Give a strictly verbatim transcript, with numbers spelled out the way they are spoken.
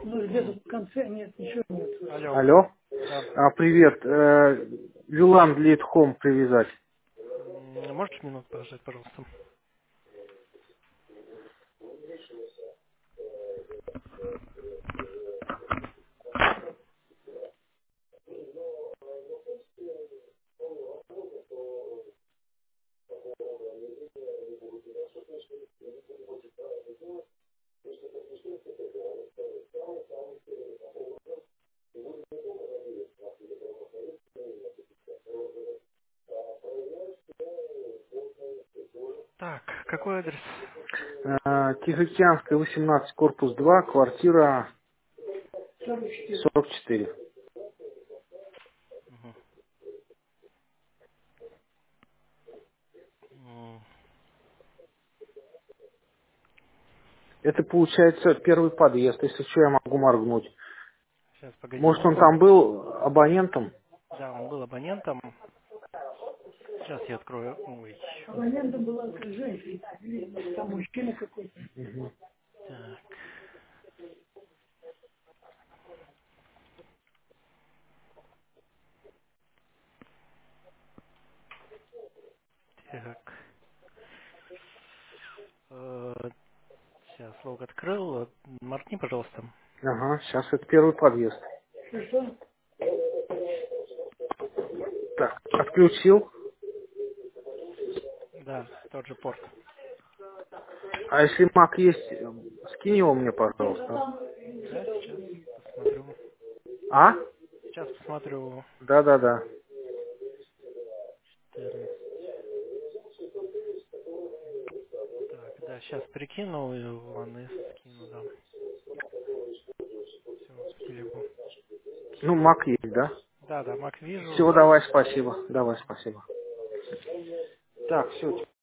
Ну, где-то в конце нет, ничего нет. Алло. Алло. Да. А, привет. Э, Вилан для Home привязать. М, Можешь минут подождать, пожалуйста? Так, какой адрес? Э, Тихоокеанская, восемнадцать, корпус два, квартира сорок четыре. Мгм. М, Это получается первый подъезд. Если что, я могу моргнуть. Сейчас, погоди. Может, он там был абонентом? Да, он был абонентом. Сейчас я открою. Ой. Абонентом была женщина. Там мужчина какой-то. Мгм. Так, так. Э, Сейчас лог открыл. Моргни, пожалуйста. Ага, сейчас это первый подъезд. Что? Так, отключил. Да, тот же порт. А если Mac есть, э, скинь его мне, пожалуйста. Да, сейчас посмотрю. А? Сейчас посмотрю. Да-да-да. четырнадцать. Так, да, сейчас прикину и вон и скину, да. Все, в телегу. Ну, Mac есть, да? Да, да, Мак вижу. Всего давай, спасибо. Давай, спасибо. Так, все,